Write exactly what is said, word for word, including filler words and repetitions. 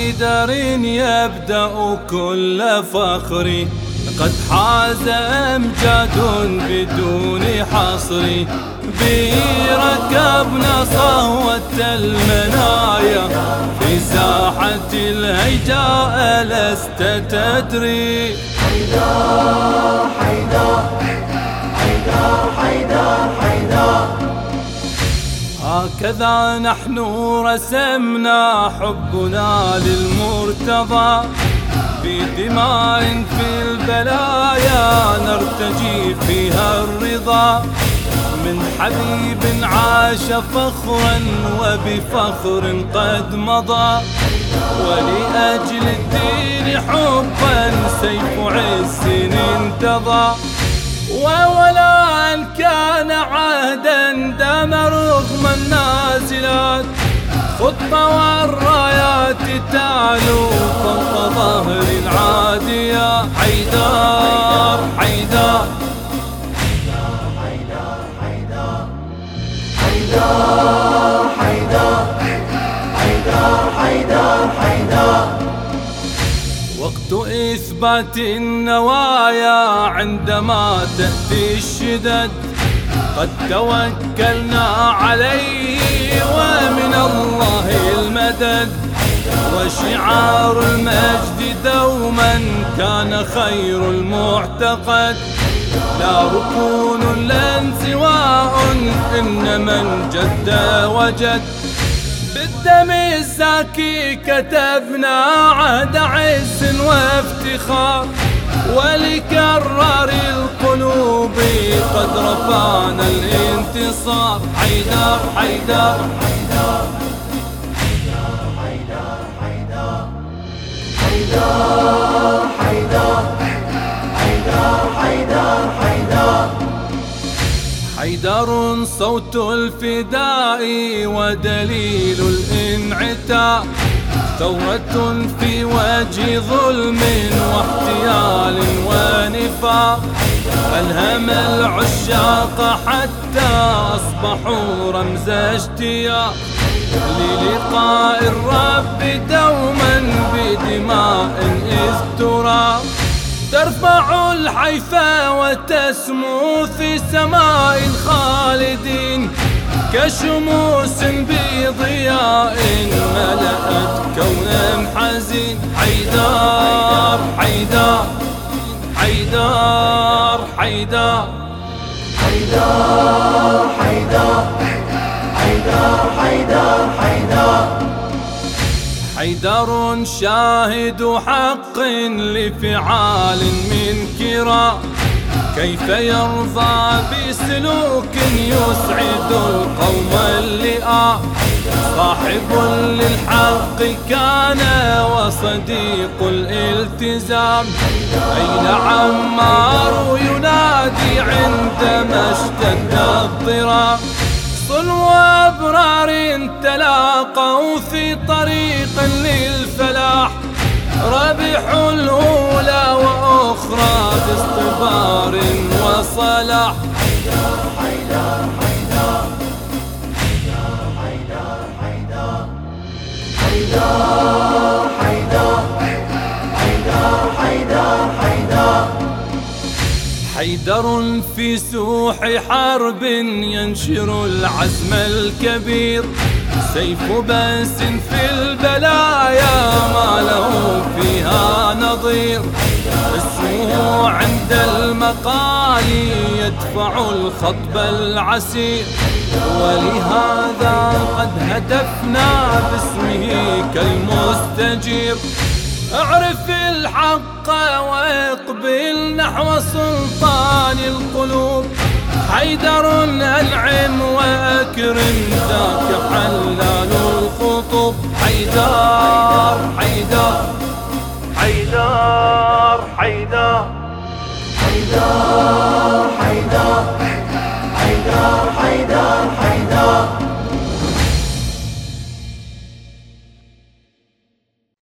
حيدر يبدأ كل فخري، قد حاز أمجاد بدون حصر. به ركبنا صهوة المنايا في ساحة الهيجاء لست تدري. حيدر حيدر حيدر حيدر حيدر. هكذا نحن رسمنا حبنا للمرتضى، في دماء في البلايا نرتجي فيها الرضا. من حبيب عاش فخرا وبفخر قد مضى، ولأجل الدين حبا سيف عز انتضى. وولا كان عهدا دام رغم النازلات، خطة والرايات تعلو فوق ظهر العادية. حيدر حيدر حيدر حيدر حيدر حيدر حيدر حيدر. وقت إثبات النوايا عندما تأتي الشدد، قد توكلنا عليه ومن الله المدد. وشعار المجد دوما كان خير المعتقد، لا ركون لا انزواء إن من جد وجد. بالدم الزاكي كتبنا عهد عز وافتخار، ولكرار القلوب قد رفعنا الانتصار. حيدر حيدر حيدر حيدر حيدر حيدر حيدر حيدر. حيدر صوت الفداء ودليل الانعتاء، ثورة في وجه ظلم واحتيال ونفاق. ألهم العشاق حتى أصبحوا رمز اشتياق، للقاء الرب دوما بدماء إذ ترى. ترفع الحيفا وتسمو في سماء الخالدين، كشموس بضياء ملأت كونا حزين. حيدر حيدر حيدر حيدر حيدر حيدر حيدر حيدر حيدر. حيدر شاهد حق لفعال منكرا، كيف يرضى بسلوك يسعد القوم اللئام. صاحب للحق كان وصديق الالتزام، أين عمار ينادي عندما اشتد الضرام. صلو أبرار تلاقوا في طريق للفلاح، ربحوا الأولى وأخرى باصطبار وصلاح. حيدر حيدر حيدر حيدر حيدر حيدر حيدر حيدر حيدر. حيدر في سوح حرب ينشر العزم الكبير، سيف باس في البلايا ما له فيها نظير. اسمه عند المقال يدفع الخطب العسير، ولهذا قد هتفنا باسمه كالمستجير. اعرف الحق واقبل نحو سلطان القلوب، حيدر أنعم وأكرم ذاك حلال الخطب. حيدر حيدر حيدر حيدر حيدر حيدر حيدر حيدر